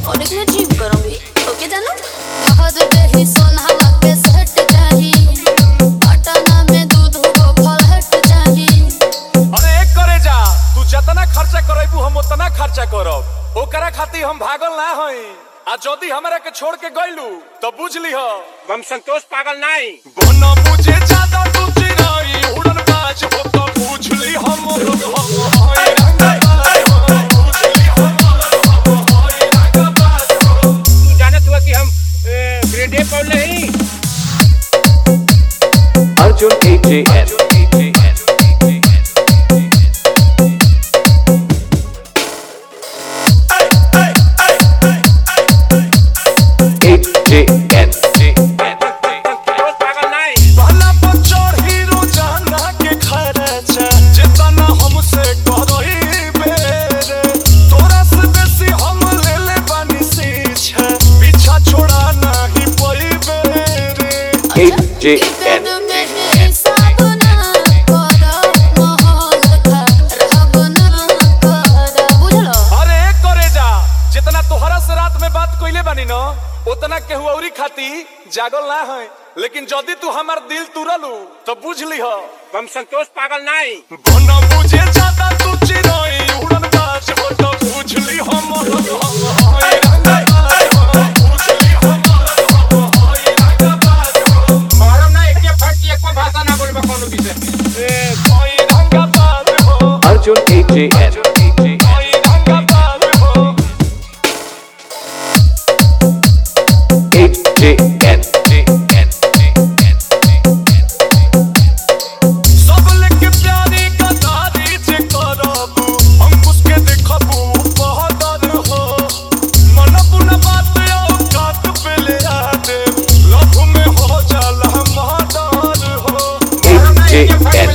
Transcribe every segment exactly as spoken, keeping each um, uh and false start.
और एक मैं जिम करूंगी। ओके जानो बहुत दही सोना के सेट चाहिए पटना में दूध को फल हट चाहिए। अरे एक करे जा तू जितना खर्चा करैबू हम उतना खर्चा करब ओकरा खातिर हम भागल ना हई आ जदी हमरा के छोड़ के गइलू तो बुझ लीह हम संतोष पागल नहीं बना बुझे ज्यादा तू चिराई उड़न बाज हो तो बुझ ली हम हई रंगबाज हो बुझ ली हम हई रंगबाज हो। तू जानत हुआ कि हम ग्रेड ए पढ़ नहीं Arjun A J N J N उतना केहू औरी खाती जागल ना है लेकिन जदी तू हमार दिल तुरलू तो बुझ लीह हम संतोष पागल नहीं बना बुझे ज्यादा तू चिराई उड़न बाज हो तो बुझ ली हम हई रंगबाज हो बुझ ली हम हई रंगबाज हो। मारो ना एक फट एक भाषा ना बोलबा कोनो विषय ए हई रंगबाज हो Arjun A J N हई रंगबाज हो J N सब लेके प्यारी का तारीफ करबू अंकुश के देखबू बहादुर हो मन पुना बात औकात पे ले आ दे लव में हो जाला महादार हो। J N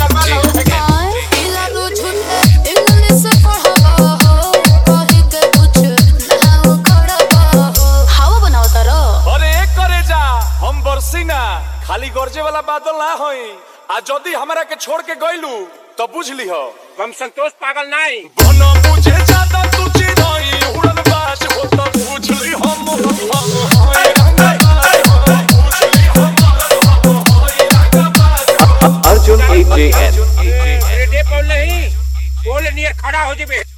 बरसीना खाली गरजे वाला बादल ना होई आ जदी हमरा के छोड़ के गइलू तो बुझ लीह हम संतोष पागल नहीं बना बुझे ज्यादा तू चिराई उड़न बाज हो तो बुझ ली हम हई रंगबाज हो बुझ ली हम हई रंगबाज हो। Arjun A J N grade A पढ़ नहीं बोले नहीं खड़ा हो जेबे।